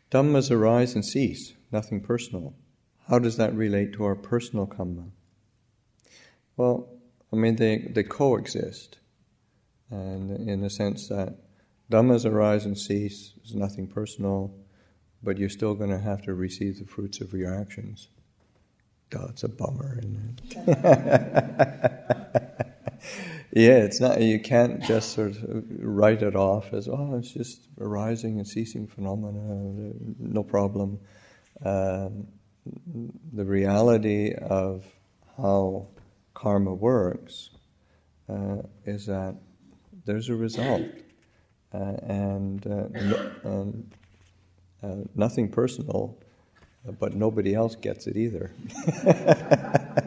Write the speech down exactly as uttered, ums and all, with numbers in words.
Dhammas arise and cease, nothing personal. How does that relate to our personal karma? Well, I mean, they, they coexist. And in the sense that Dhammas arise and cease, is nothing personal, but you're still going to have to receive the fruits of your actions. Duh, it's a bummer, isn't it? Yeah, it's not. You can't just sort of write it off as, oh, it's just arising and ceasing phenomena, no problem. Um, the reality of how karma works uh, is that there's a result, uh, and uh, no, um, uh, nothing personal, but nobody else gets it either.